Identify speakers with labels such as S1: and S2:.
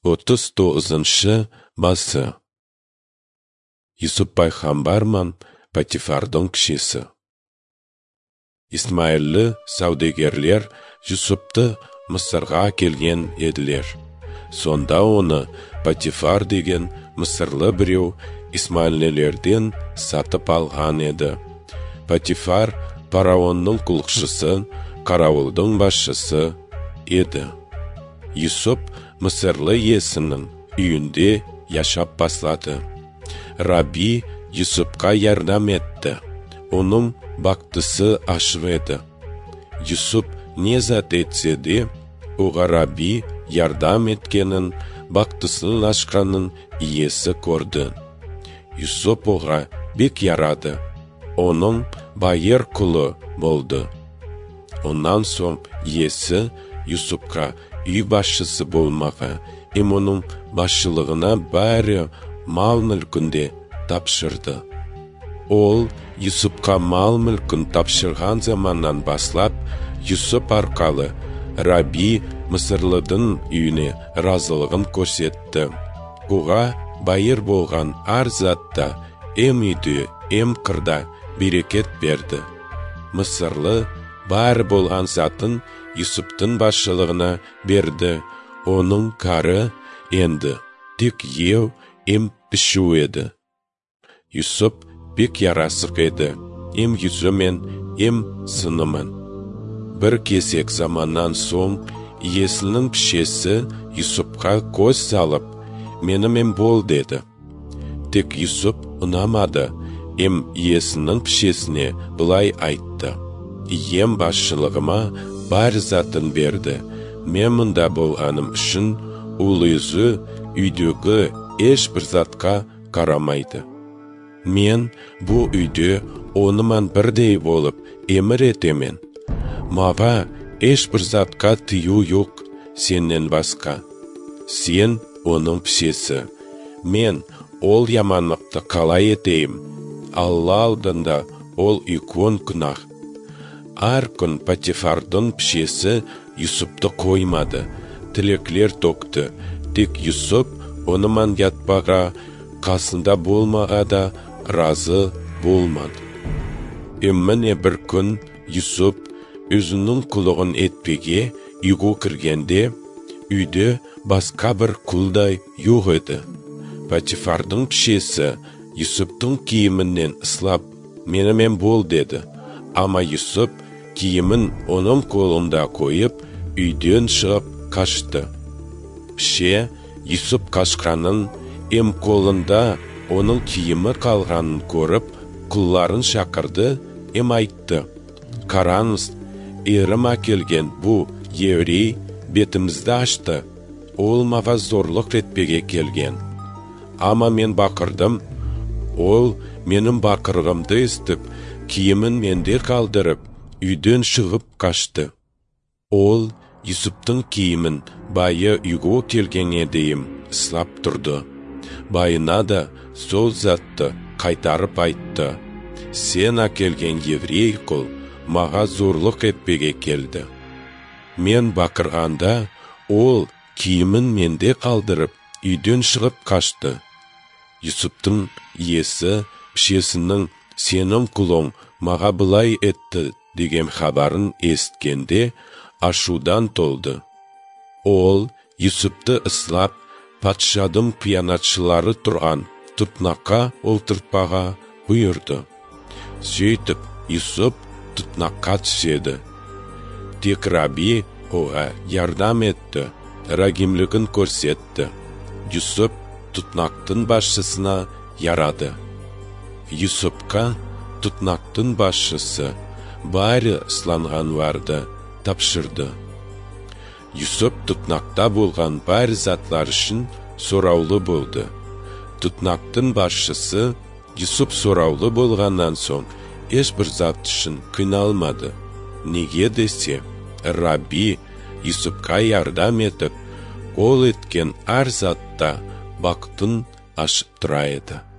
S1: 39 басы. Юсуп пайғамбарман Патифардың кішесі. Исмаиллі саудагерлер Юсупты Мысырға келген еділер. Сонда оны Патифар деген мысырлы біреу Исмаиллерден сатып алған еді. Патифар фараонның құлықшысы, қарауылдың басшысы еді. Юсуп мысырлы иесінің үйінде яшап бастады. Раби Юсупқа ярдам етті. Оның бақтысы ашық еді. Юсуп не зат етсе де, оға Раби ярдам еткенін, бақтысын ашқанын иесі көрді. Юсуп оға бек ярады. Оның байыр құлы болды. Онан соң иесі Юсупқа үй басшысы болмаға, оның басшылығына бәрі мал-мүлкінде тапшырды. Ол Юсупқа мал-мүлкін тапшырған заманнан баслап, Юсуп арқалы Раби Мысырлыдың үйіне разылығын көрсетті. Оға байыр болған ар затта, үйде, қырда берекет берді. Мысырлы бар болған затын Юсуптың басшылығына берді. Оның кары енді тек еу пішу еді. Юсуп бек ярасық еді. Yüzü мен сынымын. Бір кесек заманнан соң иесінің пішесі Юсупқа көз салып, менімен бол деді. Тек Юсуп ұнамады. Иесінің пішесіне бұлай айтты. Ием басшылығыма бар затын берді. Мен мұнда болғаным үшін ол өзі үйдегі ешбір затқа қарамайды. Мен бұл үйде онымен бірдей болып емір етемен. Мава ешбір затқа тыю жоқ сенен басқа. Сен оның пішесі. Мен ол яманлықты қалай етейім? Алла алдында ол үлкен күнах. Ар күн Патифардың пішесі Юсупты қоймады. Тілеклер тоқты. Тек Юсуп онымен ятпаға, қасында болмаға да разы болмады. Міне бір күн Юсуп өзінің құлығын етпеге үйге кіргенде, үйде басқа бір құлдай жоқ еді. Патифардың пішесі Юсуптың киімінен ыслап, менімен бол деді. Ама Юсуп киімін оның қолында қойып, үйден шығып қашты. Піше Юсуп қашқанын, қолында оның киімі қалғанын көріп, құлларын шақырды, айтты. Қараңыз, ерім әкелген бұл еврей бетімізді ашты. Ол маға зорлық етпеге келген. Ама мен бақырдым. Ол менің бақырғымды естіп, киімін менде қалдырып, үйден шығып қашты. Ол Юсуптың киімін байы үйге келгенге дейін ыслап тұрды. Байына да сол затты қайтарып айтты. Сен әкелген еврей құл маға зорлық етпеге келді. Мен бақырғанда, ол киімін менде қалдырып, үйден шығып қашты. Юсуптың иесі пішесінің сенің құлың маға бұлай етті деген хабарын естігенде ашудан толды. Ол Юсупты ыслап, патшадың қиянатшылары тұрған тұтнаққа олтыртпаға бұйырды. Сөйтіп Юсуп тұтнаққа түседі. Тек Раби оға ярдам етті, рагимлігін көрсетті. Юсуп тұтнақтың басшысына ярады. Юсупқа тұтнақтың басшысы бәрі ысланған варды тапшырды. Юсуп тұтнақта болған бар затлар үшін сұраулы болды. Тұтнақтың басшысы Юсуп сұраулы болғаннан соң ешбір зат үшін қиналмады. Неге десе, Раби Юсупқа ярдам етіп, ол еткен ар затта бақтын ашып тұра еді.